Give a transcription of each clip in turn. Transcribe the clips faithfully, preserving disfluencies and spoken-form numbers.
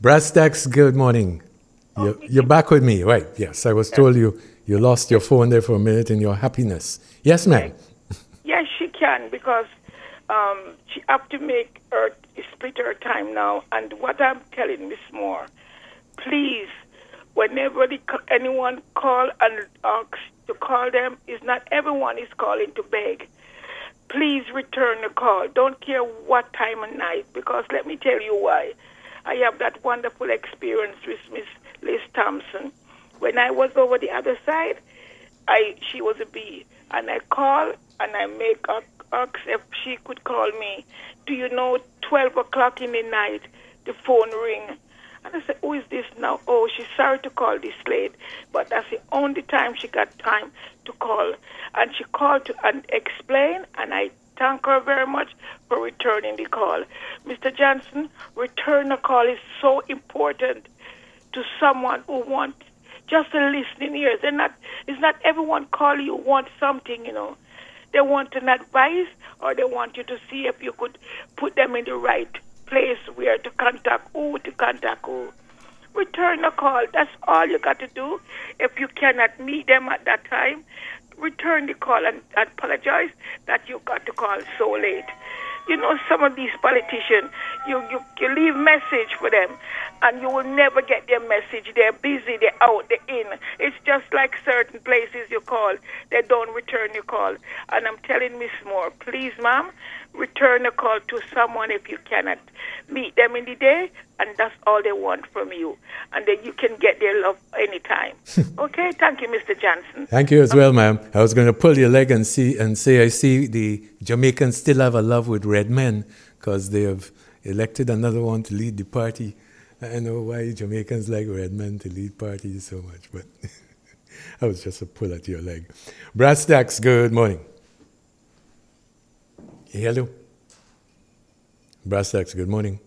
Brass Tacks, good morning. Oh, You're, you're back with me, right? Yes, I was told you you lost your phone there for a minute in your happiness. Yes, ma'am. Yes, she can because um, she have to make her split her time now. And what I'm telling Miss Moore, please, whenever the, anyone call and asks to call them, is not everyone is calling to beg. Please return the call. Don't care what time of night, because let me tell you why. I have that wonderful experience with Miss Liz Thompson. When I was over the other side, I she was a bee, and I call and I make her ask if she could call me. Do you know, twelve o'clock in the night, the phone ring. And I said, who is this now? Oh, she's sorry to call this late, but that's the only time she got time to call. And she called to and explain, and I thank her very much for returning the call. Mister Johnson, return a call is so important to someone who wants just a listening ears. They're not, it's not everyone call you want something, you know. They want an advice, or they want you to see if you could put them in the right place where to contact who, to contact who. Return a call. That's all you got to do. If you cannot meet them at that time, return the call and apologize that you got to call so late. You know, some of these politicians, you, you, you leave message for them, and you will never get their message. They're busy, they're out, they're in. It's just like certain places you call, they don't return your call. And I'm telling Miss Moore, please, ma'am, return a call to someone if you cannot meet them in the day, and that's all they want from you. And then you can get their love anytime. Okay? Thank you, Mister Johnson. Thank you as well, ma'am. I was going to pull your leg and see and say I see the Jamaicans still have a love with red men because they have elected another one to lead the party. I know why Jamaicans like red men to lead parties so much, but I was just a pull at your leg. Brass Tacks, good morning. Hello. Brass Tacks, good morning.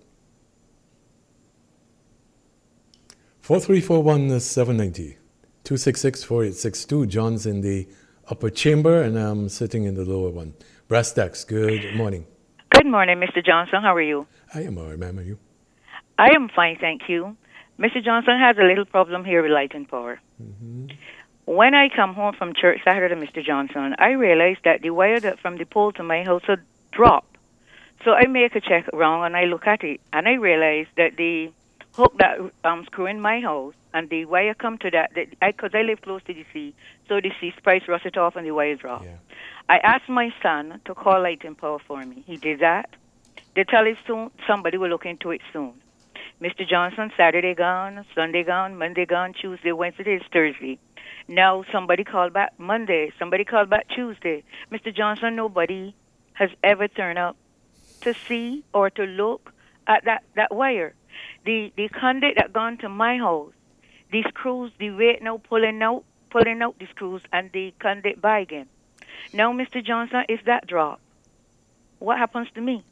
four three four one seven nine zero. two six six four eight six two. John's in the upper chamber, and I'm sitting in the lower one. Brass Tacks, good morning. Good morning, Mister Johnson. How are you? I am all right, ma'am. Are you? I am fine, thank you. Mister Johnson has a little problem here with light and power. Mm-hmm. When I come home from church Saturday, Mister Johnson, I realized that the wire that from the pole to my house had dropped. So I make a check around, and I look at it, and I realized that the hook that um screw in my house and the wire come to that, because I, 'cause I live close to the sea, so the sea price rust it off and the wire drop. Yeah. I asked my son to call Light and Power for me. He did that. They tell us soon, somebody will look into it soon. Mister Johnson, Saturday gone, Sunday gone, Monday gone, Tuesday, Wednesday, it's Thursday. Now somebody called back Monday, somebody called back Tuesday. Mister Johnson, nobody has ever turned up to see or to look at that, that wire. The the conduit that gone to my house, the screws, the weight now pulling out, pulling out the screws, and the conduit by again. Now, Mister Johnson, if that drop, what happens to me?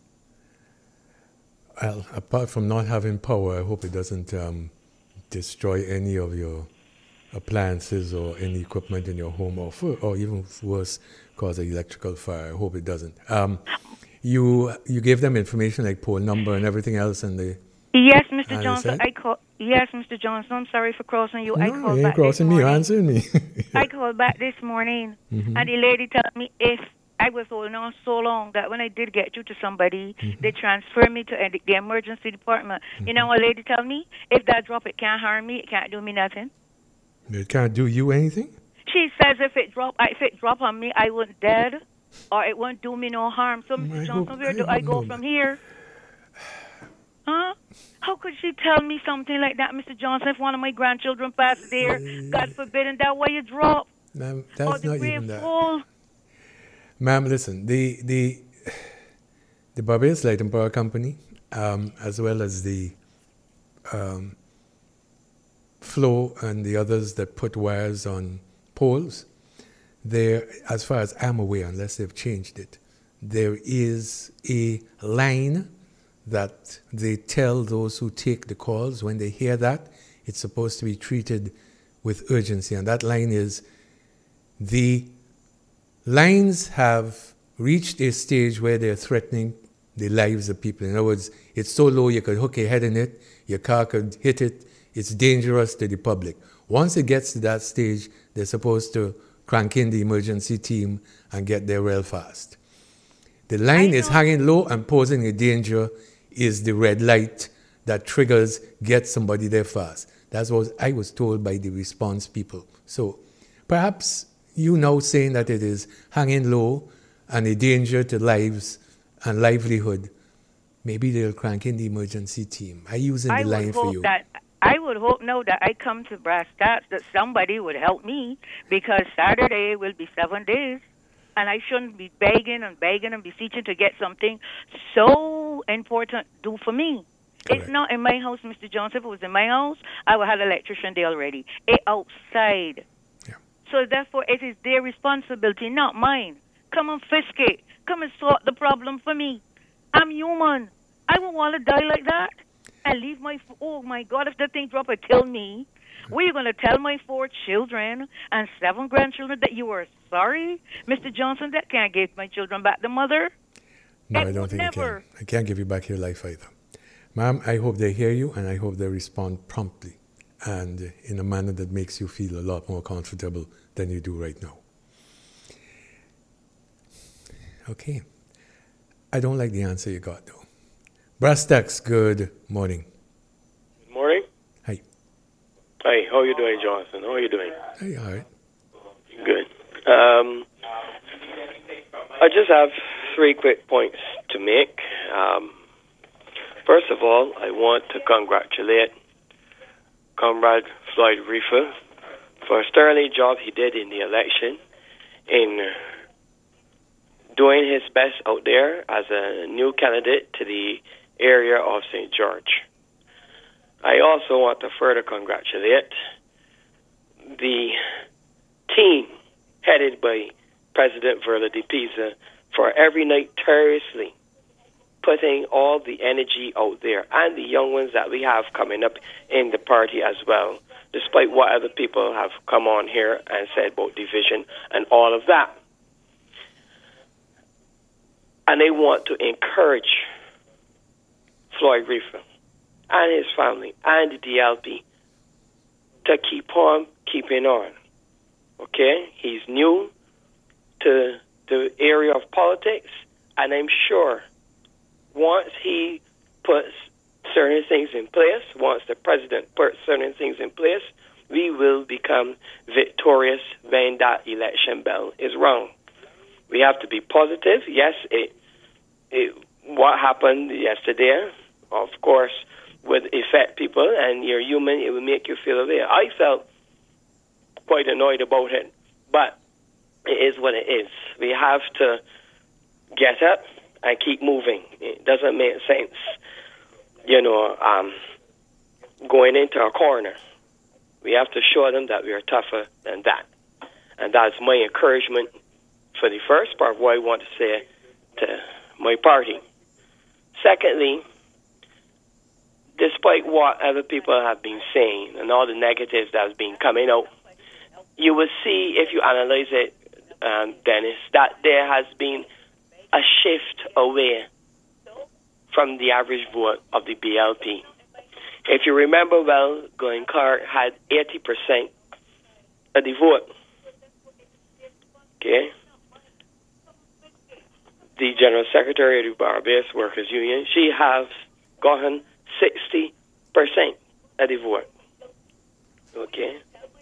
Well, apart from not having power, I hope it doesn't um, destroy any of your appliances or any equipment in your home, or for, or even worse, cause an electrical fire. I hope it doesn't. Um, you you gave them information like pole number and everything else, and they. Yes, Mister Johnson. I call. Yes, Mister Johnson. I'm sorry for crossing you. No, I called you back ain't crossing this me. morning. You're answering me. I called back this morning, mm-hmm. and the lady told me if I was holding on so long that when I did get you to somebody, mm-hmm. they transferred me to the emergency department. Mm-hmm. You know what lady told me? If that drop, it can't harm me. It can't do me nothing. It can't do you anything? She says if it drop, if it drop on me, I wouldn't dead, or it won't do me no harm. So, Mister Johnson, where do I go from here? Huh? How could she tell me something like that, Mister Johnson, if one of my grandchildren passed there, God forbid, and that way you drop? Ma'am, that's not even that. Full. Ma'am, listen, the the the Barbados Light and Power Company, um, as well as the um, Flow and the others that put wires on poles, there, as far as I'm aware, unless they've changed it, there is a line that they tell those who take the calls when they hear that it's supposed to be treated with urgency. And that line is, the lines have reached a stage where they're threatening the lives of people. In other words, it's so low you could hook your head in it, your car could hit it. It's dangerous to the public. Once it gets to that stage, they're supposed to crank in the emergency team and get there real fast. The line is hanging low and posing a danger is the red light that triggers get somebody there fast. That's what I was told by the response people. So perhaps you now saying that it is hanging low and a danger to lives and livelihood, maybe they'll crank in the emergency team. I'm using the I line would for hope you. That, I would hope now that I come to brass tacks that somebody would help me, because Saturday will be seven days. And I shouldn't be begging and begging and beseeching to get something so important do for me. Correct. It's not in my house, Mister Johnson. If it was in my house, I would have an electrician there already. It's outside. Yeah. So therefore, it is their responsibility, not mine. Come and fisk it. Come and sort the problem for me. I'm human. I won't want to die like that. And leave my, oh my God, if the thing drop and kill me, were you going to tell my four children and seven grandchildren that you were sorry, Mister Johnson, that can't give my children back the mother? No, It I don't would think never. I can. I can't give you back your life either. Ma'am, I hope they hear you and I hope they respond promptly and in a manner that makes you feel a lot more comfortable than you do right now. Okay. I don't like the answer you got, though. Brass tacks, good morning. Good morning. Hi. Hi, how are you doing, Jonathan? How are you doing? Hey, all right. Good. Um, I just have three quick points to make. Um, first of all, I want to congratulate Comrade Floyd Reefer for a sterling job he did in the election in doing his best out there as a new candidate to the area of Saint George. I also want to further congratulate the team headed by President Verla de Pisa for every night tirelessly putting all the energy out there, and the young ones that we have coming up in the party as well, despite what other people have come on here and said about division and all of that. And they want to encourage Floyd Reefer and his family and the D L P to keep on keeping on. Okay? He's new to the area of politics, and I'm sure once he puts certain things in place, once the president puts certain things in place, we will become victorious when that election bell is rung. We have to be positive. Yes, it, it what happened yesterday, of course, would affect people, and you're human, it will make you feel away. I felt quite annoyed about it, but it is what it is. We have to get up and keep moving. It doesn't make sense, you know, um, going into a corner. We have to show them that we are tougher than that. And that's my encouragement for the first part of what I want to say to my party. Secondly, despite what other people have been saying and all the negatives that have been coming out, you will see, if you analyze it, um, Dennis, that there has been a shift away from the average vote of the B L P. If you remember well, Glenn Clark had eighty percent of the vote. Okay? The General Secretary of the Bar-Based Workers Union, she has gotten sixty percent of the vote. Okay?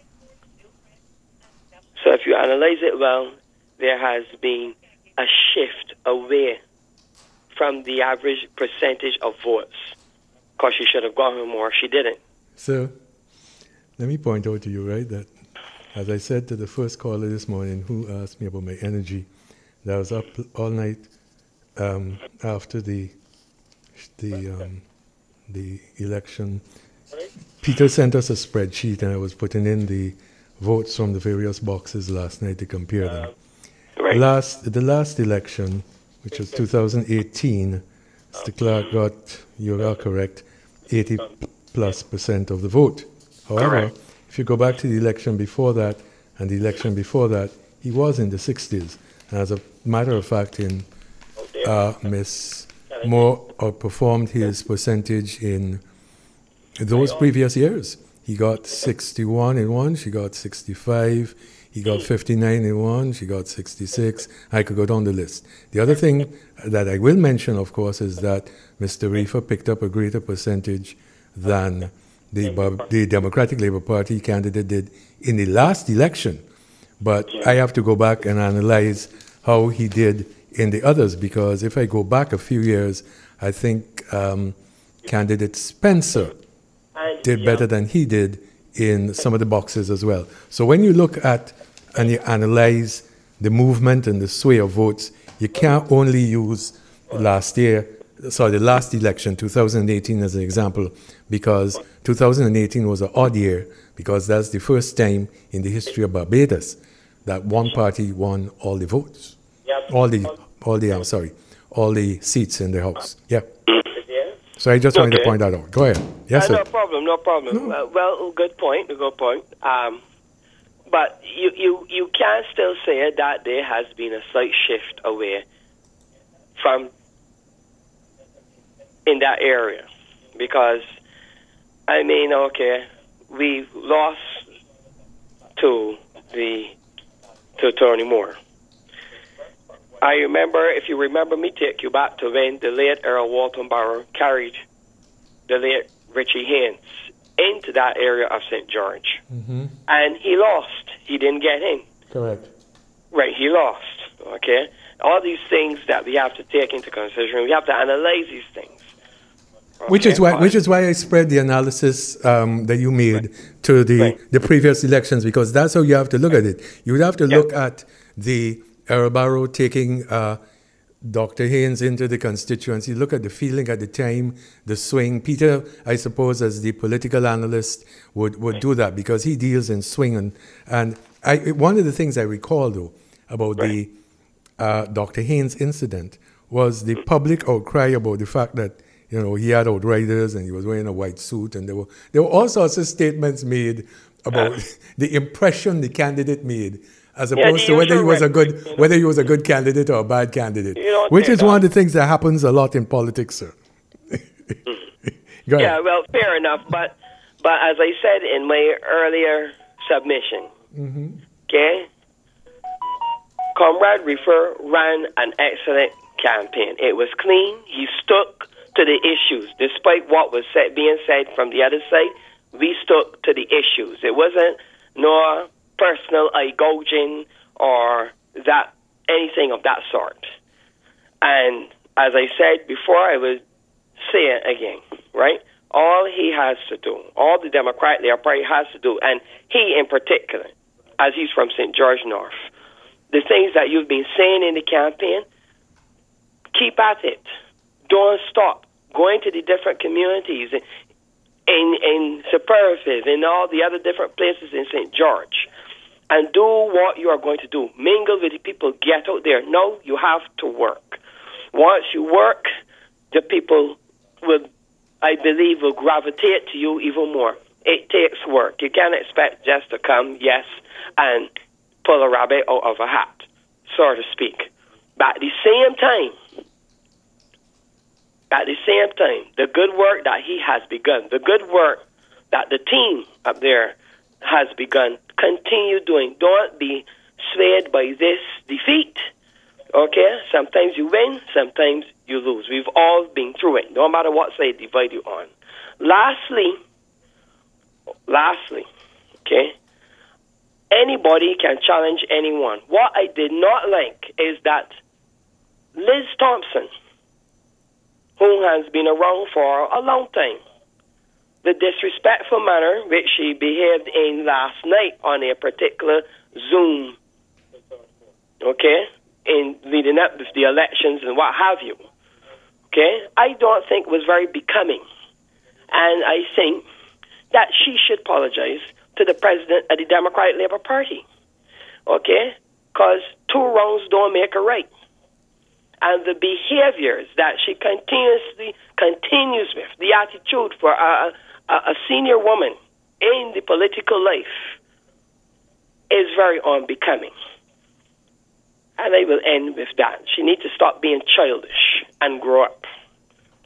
So if you analyze it well, there has been a shift away from the average percentage of votes. Because she should have gotten more, she didn't. So, let me point out to you, right, that as I said to the first caller this morning who asked me about my energy, that I was up all night um, after the the um, the election. Peter sent us a spreadsheet, and I was putting in the votes from the various boxes last night to compare them. Right. Last the last election, which was two thousand eighteen, Mister Clark got, you are correct, eighty plus percent of the vote. However, Correct. if you go back to the election before that and the election before that, he was in the sixties. And as a matter of fact, in uh, Miss more outperformed his percentage in those previous years. He got sixty-one in one, she got sixty-five, he got fifty-nine in one, she got sixty-six. I could go down the list. The other thing that I will mention, of course, is that Mister Reefer picked up a greater percentage than the, the Democratic Labour Party candidate did in the last election. But I have to go back and analyze how he did in the others, because if I go back a few years, I think um, candidate Spencer did better than he did in some of the boxes as well. So when you look at and you analyze the movement and the sway of votes, you can't only use last year, sorry, the last election, two thousand eighteen as an example, because two thousand eighteen was an odd year, because that's the first time in the history of Barbados that one party won all the votes, all the, all the, I'm sorry, all the seats in the House. Yeah. So I just wanted okay. to point that out. Go ahead. Yes, uh, sir. No problem, no problem. No. Uh, well, good point, a good point. Um, but you, you, you can still say that there has been a slight shift away from in that area. Because, I mean, okay, we lost to the to Tony Moore. I remember, if you remember me, take you back to when the late Earl Walton Barrow carried the late Richie Haynes into that area of Saint George. Mm-hmm. And he lost. He didn't get in. Correct. Right, he lost. Okay? All these things that we have to take into consideration. We have to analyze these things. Okay? Which is why, which is why I spread the analysis um, that you made right. to the, right. the previous elections, because that's how you have to look at it. You would have to yeah. look at the Earl Barrow taking uh, Doctor Haynes into the constituency. Look at the feeling at the time, the swing. Peter, I suppose, as the political analyst, would, would do that because he deals in swing. And, and I, one of the things I recall, though, about right. the uh, Doctor Haynes incident was the public outcry about the fact that, you know, he had outriders and he was wearing a white suit. And there were, there were all sorts of statements made about uh. the impression the candidate made, as opposed yeah, to whether he was a good, you know, whether he was a good candidate or a bad candidate, which is that. one of the things that happens a lot in politics, sir. mm-hmm. Yeah, well, fair enough, but but as I said in my earlier submission, mm-hmm. okay, Comrade Reefer ran an excellent campaign. It was clean. He stuck to the issues, despite what was said, being said from the other side. We stuck to the issues. It wasn't no personal eye gouging or that anything of that sort. And as I said before, I will say it again, right? All he has to do, all the Democratic Labour Party has to do, and he in particular, as he's from Saint George North, the things that you've been saying in the campaign, keep at it. Don't stop. Go into the different communities in, in, in Superlative, in all the other different places in Saint George, and do what you are going to do. Mingle with the people. Get out there. No, you have to work. Once you work, the people will, I believe, will gravitate to you even more. It takes work. You can't expect just to come, yes, and pull a rabbit out of a hat, so to speak. But at the same time, at the same time, the good work that he has begun, the good work that the team up there has begun, continue doing. Don't be swayed by this defeat. Okay? Sometimes you win, sometimes you lose. We've all been through it, no matter what side divide you on. Lastly, lastly, okay, anybody can challenge anyone. What I did not like is that Liz Thompson, who has been around for a long time, the disrespectful manner which she behaved in last night on a particular Zoom, okay, in leading up with the elections and what have you, okay, I don't think was very becoming. And I think that she should apologize to the president of the Democratic Labour Party, okay, because two wrongs don't make a right. And the behaviors that she continuously continues with, the attitude for a, a, a senior woman in the political life is very unbecoming. And I will end with that. She needs to stop being childish and grow up.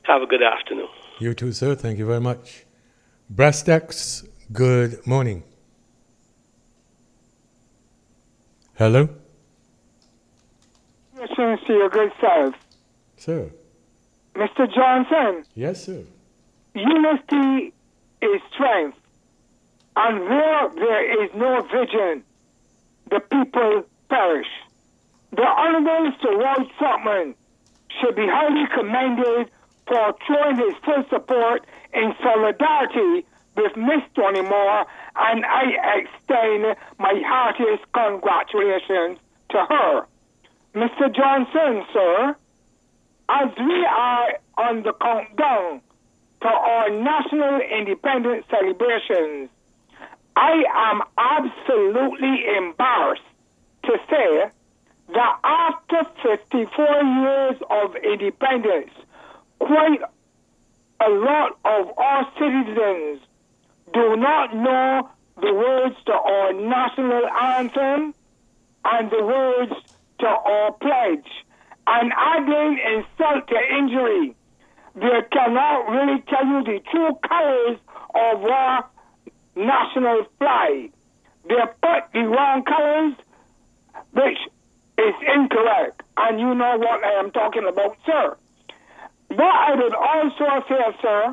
Have a good afternoon. You too, sir. Thank you very much. Brastex, good morning. Hello? Yes, to your good self. Sir. Mister Johnson. Yes, sir. Unity is strength. And where there is no vision, the people perish. The Honorable Sir Walt Tubman should be highly commended for showing his full support in solidarity with Miss Toni Moore, and I extend my heartiest congratulations to her. Mister Johnson, sir, as we are on the countdown to our national independence celebrations, I am absolutely embarrassed to say that after fifty-four years of independence, quite a lot of our citizens do not know the words to our national anthem and the words to our pledge. And adding insult to injury, they cannot really tell you the true colors of our national flag. They put the wrong colors, which is incorrect. And you know what I am talking about, sir. But I would also say, sir,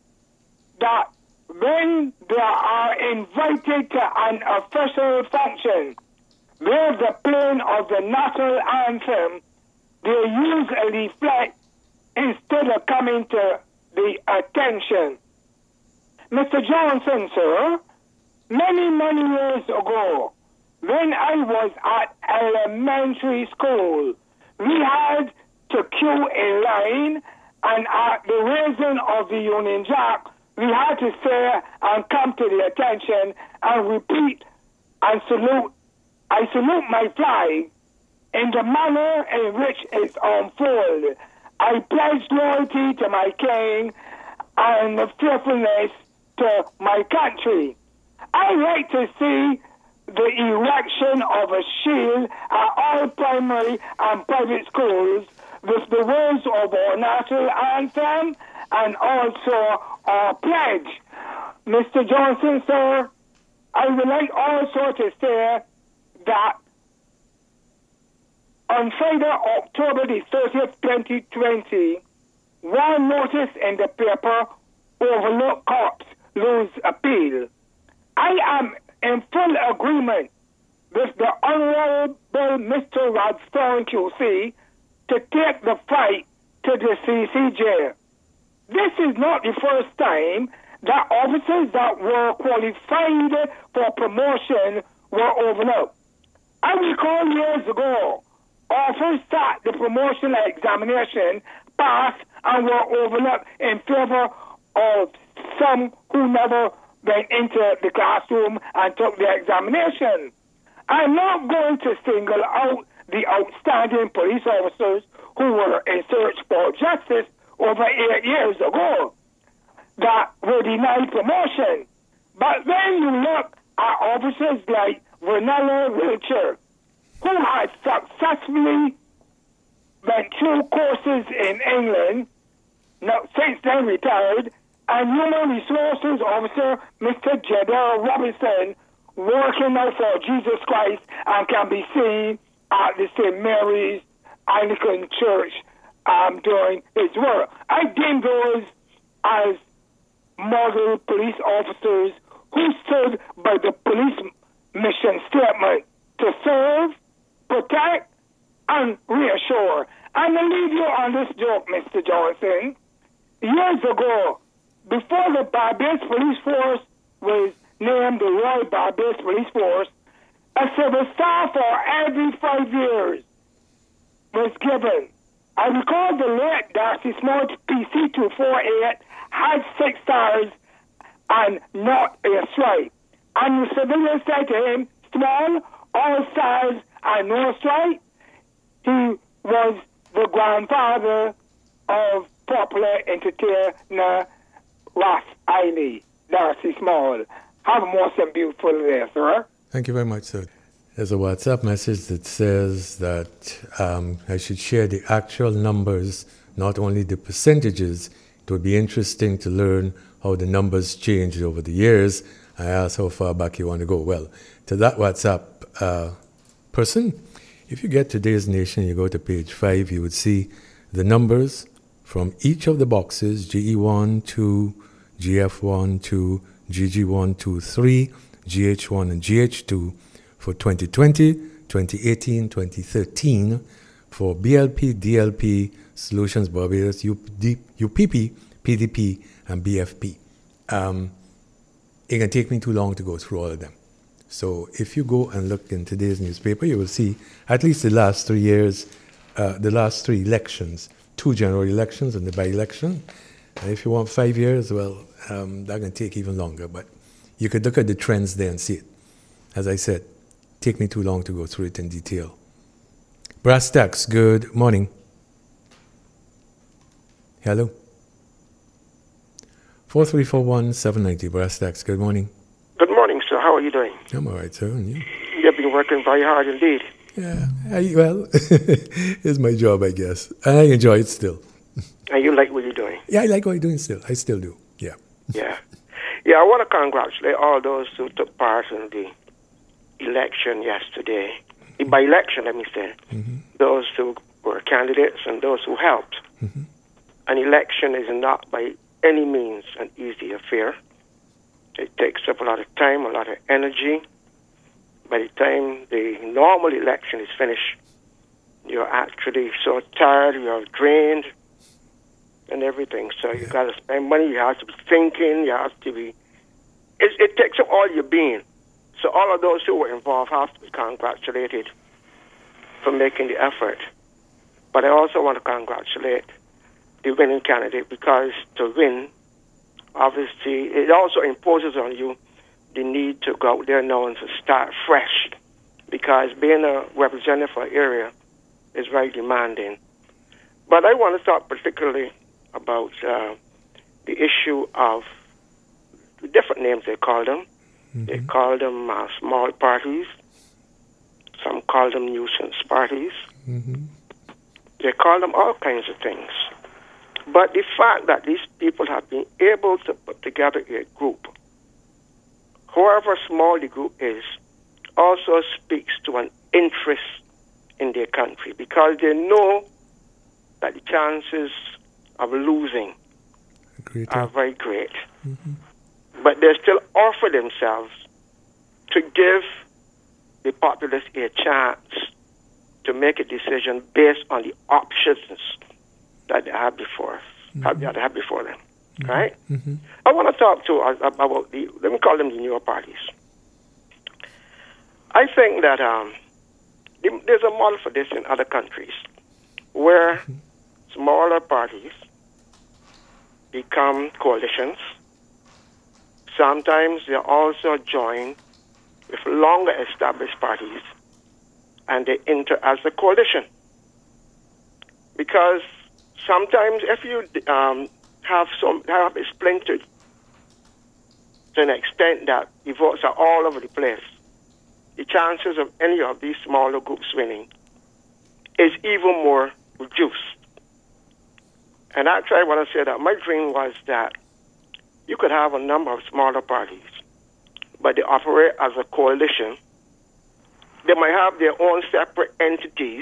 that when they are invited to an official function where the playing of the national anthem, they use a leaflet instead of coming to the attention. Mister Johnson, sir, many, many years ago, when I was at elementary school, we had to queue in line, and at the raising of the Union Jack, we had to say and come to the attention and repeat and salute. I salute my flag in the manner in which it's unfolded. I pledge loyalty to my king and faithfulness to my country. I like to see the erection of a shield at all primary and private schools with the words of our national anthem and also our pledge. Mister Johnson, sir, I would like also to say that on Friday, October the thirtieth, twenty twenty, one notice in the paper overlooked cops lose appeal. I am in full agreement with the Honorable Mister Radstone Q C to take the fight to the C C J. This is not the first time that officers that were qualified for promotion were overlooked. I recall years ago, officers sat the promotional examination, passed, and were overlooked in favor of some who never went into the classroom and took the examination. I'm not going to single out the outstanding police officers who were in search for justice over eight years ago that were denied promotion. But when you look at officers like Vernello Wiltshire, who had successfully went through courses in England, now since then retired, and Human Resources Officer Mister Jeddah Robinson, working now for Jesus Christ and can be seen at the Saint Mary's Anglican Church um, doing his work. I deem those as model police officers who stood by the police mission statement to serve, protect, and reassure. And I'll leave you on this joke, Mister Johnson. Years ago, before the Barbados Police Force was named the Royal Barbados Police Force, a civil star for every five years was given. I recall the late Darcy Small P C two forty-eight had six stars and not a stripe. And the civilians said to him, Small, all stars and no stripe. He was the grandfather of popular entertainer Ross Eiley, Darcy Small. Have a most beautiful day, sir. Thank you very much, sir. There's a WhatsApp message that says that um, I should share the actual numbers not only the percentages. It would be interesting to learn how the numbers changed over the years. I asked how far back you want to go. Well, to that WhatsApp uh, person, if you get Today's Nation, you go to page five, you would see the numbers from each of the boxes, G E one, two, G F one, two, G G one, two, three, G H one, and G H two for twenty twenty, twenty eighteen, twenty thirteen, for B L P, D L P, Solutions Barbados, U P P, P D P, and B F P. Um, it can take me too long to go through all of them. So if you go and look in today's newspaper, you will see at least the last three years, uh, the last three elections, two general elections and the by-election. And if you want five years, well, um, that can take even longer. But you could look at the trends there and see it. As I said, take me too long to go through it in detail. Brass Tacks, good morning. Hello. four three four one, seven nine zero, Brass Tacks, good morning. Good morning, sir. How are you doing? I'm all right, sir. And you? You've been working very hard indeed. Yeah, I, well, it's my job, I guess. And I enjoy it still. And you like what you're doing? Yeah, I like what I'm doing still. I still do, yeah. Yeah. Yeah, I want to congratulate all those who took part in the election yesterday. The by-election, let me say. Mm-hmm. Those who were candidates and those who helped. Mm-hmm. An election is not by any means an easy affair. It takes up a lot of time, a lot of energy. By the time the normal election is finished, you're actually so tired, you're drained, and everything. So you got to spend money, you have to be thinking, you have to be... It, it takes up all your being. So all of those who were involved have to be congratulated for making the effort. But I also want to congratulate the winning candidate, because to win, obviously, it also imposes on you the need to go out there now and to start fresh, because being a representative for an area is very demanding. But I want to talk particularly about uh, the issue of the different names they call them. Mm-hmm. They call them uh, small parties. Some call them nuisance parties. Mm-hmm. They call them all kinds of things. But the fact that these people have been able to put together a group, however small the group is, also speaks to an interest in their country, because they know that the chances of losing Great. are very great. Mm-hmm. But they still offer themselves to give the populace a chance to make a decision based on the options that they have before, mm-hmm. that they have before them. Mm-hmm. Right? Mm-hmm. I want to talk to uh, about the, let me call them the newer parties. I think that um, the, there's a model for this in other countries, where mm-hmm. smaller parties become coalitions. Sometimes they also join with longer established parties, and they enter as a coalition. Because sometimes if you um, have some have it splintered to an extent that the votes are all over the place, the chances of any of these smaller groups winning is even more reduced. And actually I want to say that my dream was that you could have a number of smaller parties, but they operate as a coalition. They might have their own separate entities,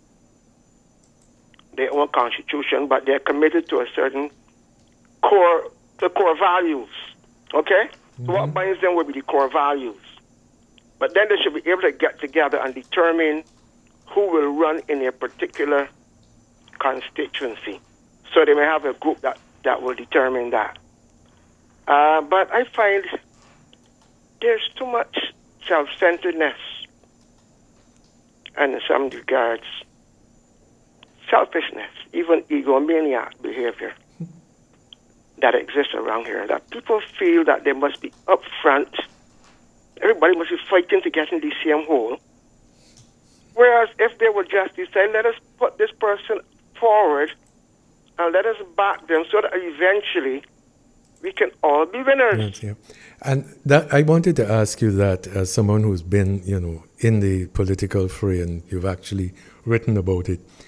their own constitution, but they're committed to a certain core, the core values. Okay? Mm-hmm. So what binds them will be the core values. But then they should be able to get together and determine who will run in a particular constituency. So they may have a group that, that will determine that. Uh, but I find there's too much self-centeredness and in some regards selfishness, even egomaniac behavior that exists around here, that people feel that they must be up front. Everybody must be fighting to get in the same hole. Whereas if they would just decide, let us put this person forward and let us back them so that eventually we can all be winners. Yes, yeah. And that, I wanted to ask you that as someone who's been, you know, in the political fray and you've actually written about it,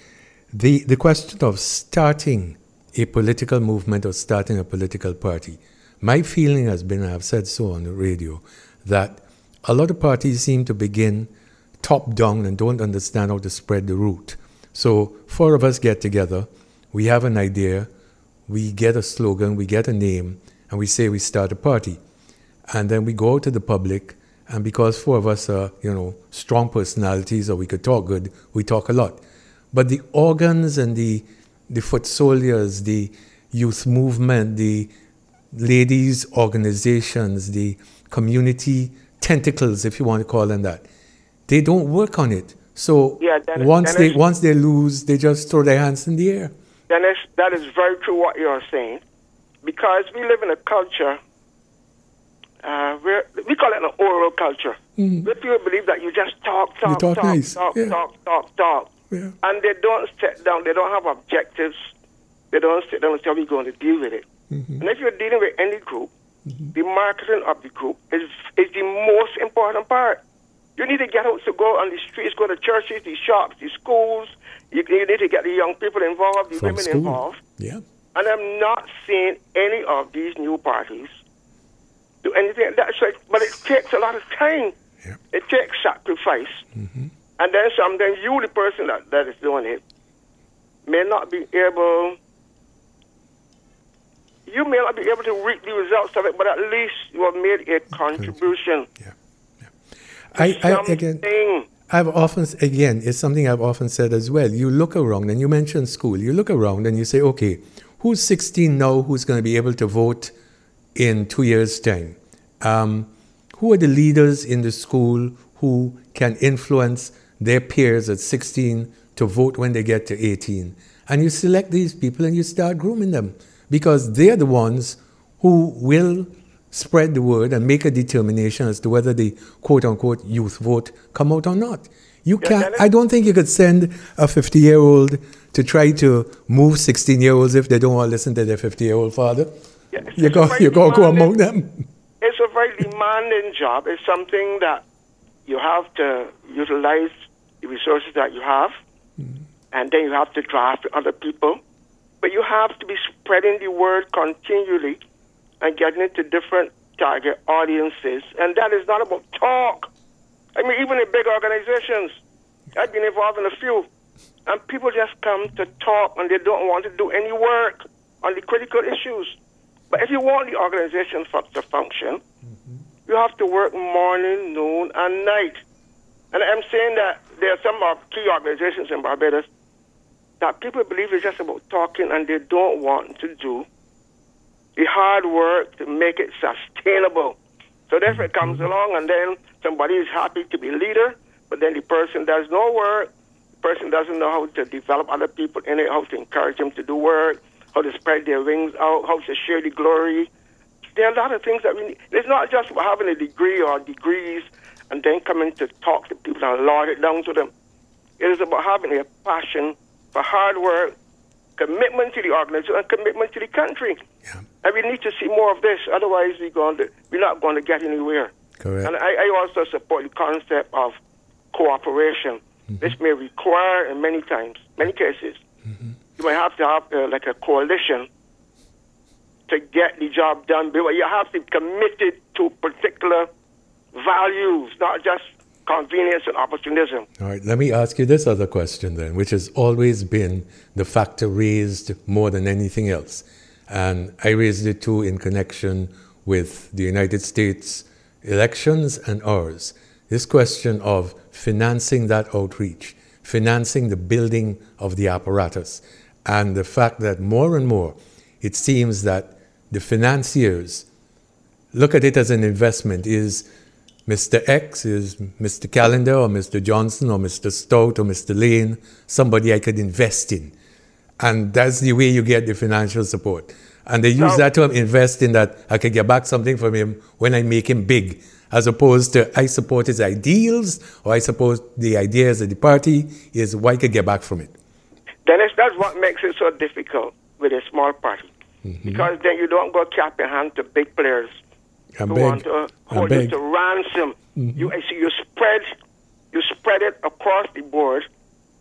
the, the question of starting a political movement or starting a political party, my feeling has been, and I've said so on the radio, that a lot of parties seem to begin top down and don't understand how to spread the root. So four of us get together, we have an idea, we get a slogan, we get a name, and we say we start a party. And then we go out to the public, and because four of us are, you know, strong personalities or we could talk good, we talk a lot. But the organs and the the foot soldiers, the youth movement, the ladies' organizations, the community tentacles, if you want to call them that, they don't work on it. So yeah, Dennis, once Dennis, they once they lose, they just throw their hands in the air. Dennis, that is very true what you're saying, because we live in a culture, uh, where we call it an oral culture. Mm. Where people believe that you just talk, talk, you talk, talk, nice. talk, yeah. talk, talk, talk. Yeah. And they don't sit down, they don't have objectives, they don't sit down and say how we're going to deal with it. Mm-hmm. And if you're dealing with any group, mm-hmm. the marketing of the group is is the most important part. You need to get out to go on the streets, go to churches, the shops, the schools. You, you need to get the young people involved, the From women school. involved. Yeah. And I'm not seeing any of these new parties do anything. That's right, but it takes a lot of time. Yeah. It takes sacrifice. Mm-hmm. And then sometimes you, the person that, that is doing it, may not be able, you may not be able to reap the results of it, but at least you have made a contribution. Yeah. yeah. I, I, again, I've often, again, it's something I've often said as well. You look around, and you mentioned school, you look around and you say, okay, who's sixteen now who's going to be able to vote in two years' time? Um, who are the leaders in the school who can influence their peers at sixteen to vote when they get to eighteen? And you select these people and you start grooming them, because they're the ones who will spread the word and make a determination as to whether the quote-unquote youth vote come out or not. You yeah, can't, I don't think you could send a fifty-year-old to try to move sixteen-year-olds if they don't want to listen to their fifty-year-old father. Yeah, you go, you go go among them. It's a very demanding job. It's something that you have to utilize the resources that you have, mm-hmm. and then you have to draft other people. But you have to be spreading the word continually and getting it to different target audiences. And that is not about talk. I mean, even in big organizations, I've been involved in a few, and people just come to talk and they don't want to do any work on the critical issues. But if you want the organization to function, mm-hmm. you have to work morning, noon, and night. And I'm saying that there are some of key organizations in Barbados that people believe it's just about talking, and they don't want to do the hard work to make it sustainable. So therefore it comes along, and then somebody is happy to be leader, but then the person does no work, the person doesn't know how to develop other people in it, how to encourage them to do work, how to spread their wings out, how to share the glory. There are a lot of things that we need. It's not just about having a degree or degrees and then coming to talk to people and lord it down to them. It is about having a passion for hard work, commitment to the organization, and commitment to the country. Yeah. And we need to see more of this. Otherwise, we're, going to, we're not going to get anywhere. Correct. And I, I also support the concept of cooperation. Mm-hmm. This may require, in many times, many cases, mm-hmm. you might have to have uh, like a coalition to get the job done. But you have to be committed to particular values, not just convenience and opportunism. All right, let me ask you this other question then, which has always been the factor raised more than anything else. And I raised it too in connection with the United States elections and ours. This question of financing that outreach, financing the building of the apparatus, and the fact that more and more it seems that the financiers look at it as an investment. Is Mister X, is Mister Callender or Mister Johnson or Mister Stout or Mister Lane somebody I could invest in? And that's the way you get the financial support. And they use no. that term, invest in, that I could get back something from him when I make him big, as opposed to I support his ideals, or I support the ideas of the party, is what I could get back from it. Dennis, that's what makes it so difficult with a small party. Mm-hmm. Because then you don't go cap in hand to big players I'm who big. want to hold you to ransom. Mm-hmm. You, you spread you spread it across the board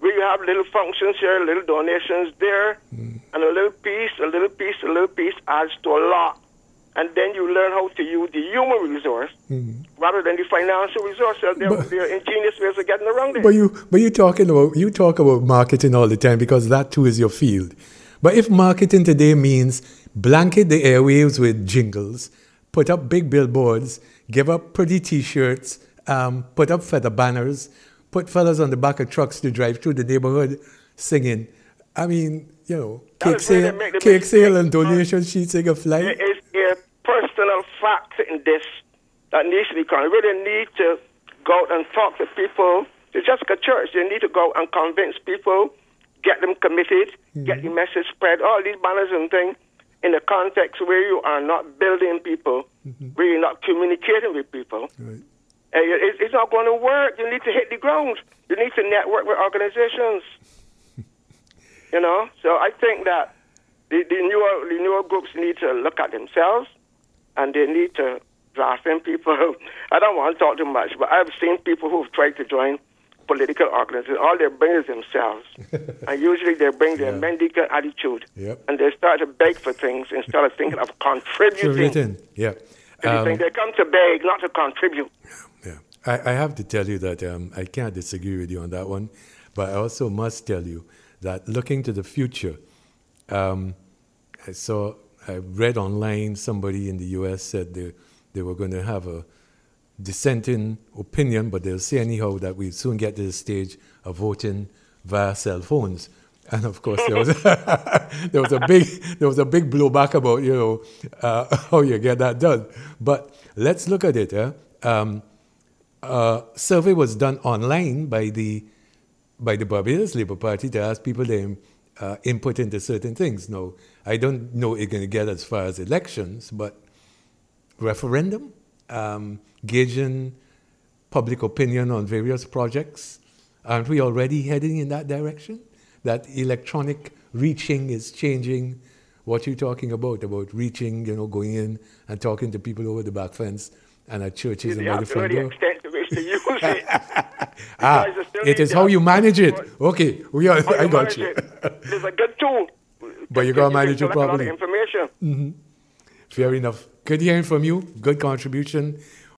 where you have little functions here, little donations there, mm. and a little piece, a little piece, a little piece adds to a lot. And then you learn how to use the human resource mm. rather than the financial resource. So there, but, there are ingenious ways of getting around it. But you, but you talking about you talk about marketing all the time because that too is your field. But if marketing today means blanket the airwaves with jingles, put up big billboards, give up pretty T-shirts, um, put up feather banners, put fellas on the back of trucks to drive through the neighborhood singing. I mean, you know, cake sale, cake sale and donation sheets ain't gonna fly. There is a personal fact in this that needs to be done. We really need to go out and talk to people. It's just like a church. You need to go and convince people, get them committed, mm-hmm. get the message spread, all these banners and things in a context where you are not building people, mm-hmm. where you're not communicating with people. Right. Uh, it, it's not going to work. You need to hit the ground. You need to network with organizations. You know, so I think that the, the newer the newer groups need to look at themselves, and they need to draft in people. I don't want to talk too much, but I've seen people who've tried to join political organizations. All they bring is themselves, and usually they bring their yeah. mendicant attitude, yep. and they start to beg for things instead of thinking of contributing. Yeah, um, they come to beg, not to contribute. Yeah, I, I have to tell you that um, I can't disagree with you on that one, but I also must tell you that looking to the future, um, I saw, I read online somebody in the U S said they, they were going to have a dissenting opinion, but they'll say anyhow that we soon get to the stage of voting via cell phones. And of course, there was there was a big there was a big blowback about you know uh, how you get that done. But let's look at it. Eh? Um, a survey was done online by the by the Barbados Labour Party to ask people their uh, input into certain things. Now, I don't know it's going to get as far as elections, but referendum, um, gauging public opinion on various projects. Aren't we already heading in that direction? That electronic reaching is changing what you're talking about, about reaching, you know, going in and talking to people over the back fence and at churches and by the front door. To use it. ah, it is how you manage it. Okay, we are, I got you. It. It's a good tool. But you got to manage it properly. Information. Mm-hmm. Fair enough. Good hearing from you. Good contribution.